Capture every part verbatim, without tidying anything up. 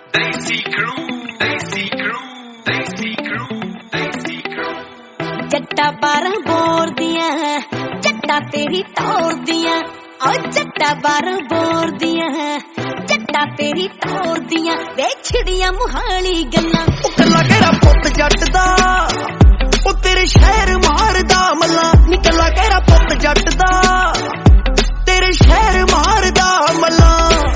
जट्टा बारह बोर दिया जट्टा तेरी तोड़ दिया और जट्टा बारह बोर दिया जट्टा तेरी तोड़ दिया वे छिड़िया मुहाली गल्लां कला केरा पुत जट दा ओ तेरे शहर मारदा मल्ला निकला केरा पुत जट दा तेरे शहर मारदा मल्ला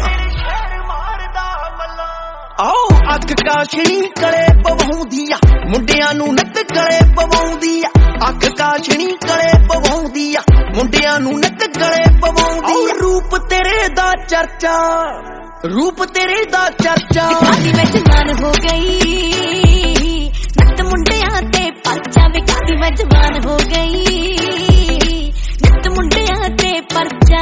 आओ अख काशनी कले पवाउंदी आ मुंडियां नू नक गले पवाउंदी आ अख काशनी कले पवाउंदी आ मुंडियां नू नक गले पवाउंदी आ रूप तेरे दा चर्चा रूप तेरे दा चर्चा विकादी मैं जवान हो गई नत मुंडियां ते परचा विकादी मैं जवान हो गई नत मुंडियां ते परचा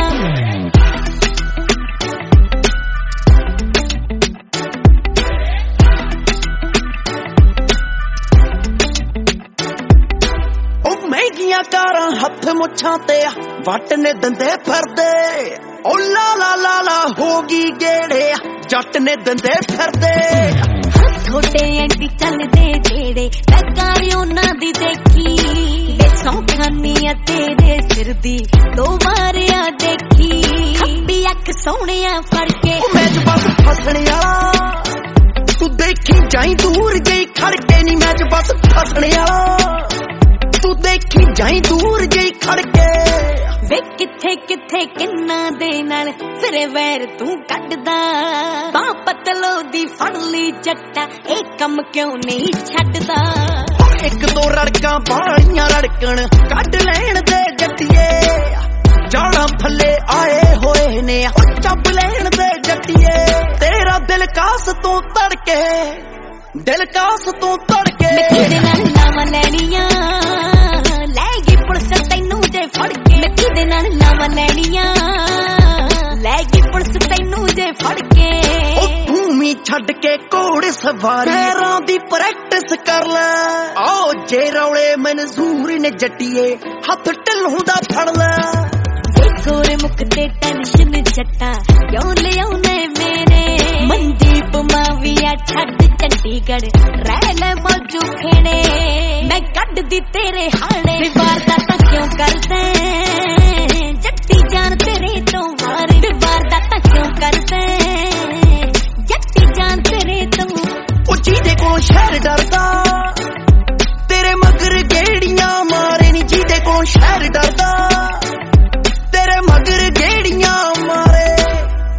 कारां हथ मुछां ते वट ने दंदे फिरदे ओ ला ला ला ला होगी गेड़े जट ने दंदे फिरदे छोटे एंटी चलदे जेड़े लगारी उन्हां दी देखी वे सौखानी तेरे सिर दी दो वारिया देखी खब्बी अख सोहणिया फड़ के मैं च बस फसने वाला तू देखी जाई दूर गई खड़के नी मैं च बस फसने वाला तू देखी जाई दूर गई खड़के वे किथे किथे किन्ना दे नाल फिर वैर तू कटदा बां पतलो दी फड़ ली जट्टा ए कम क्यों नहीं छड्डदा एक दो रड़कां बाणियां रड़कण कट लैण दे जट्टिए जाड़ा थल्ले आए होए ने चप लैण दे जट्टिए तेरा दिल कास तू तड़के दिल कास तू तड़के किदे नाल लावां लैणियां लैगी पुलिस तैनू जे फड़ के किदे नाल लावां लैणियां लैगी पुलिस तैनू जे फड़ के ओ भूमि छड्ड के घोड़ सवारी पैरां दी प्रैक्टिस कर ले आओ जे रौले मंजूर ने जट्टिए हथ ढिल्लों दा फड़ ले गोरे मुख ते टेंशन जट्टा क्यों ले आउने मेरे मनदीप माविया छड्ड चंडीगढ़ रह ले मौजू खेड़े मैं कड्ड दी तेरे हाणे वारदातां क्यों करदे जट्टी जान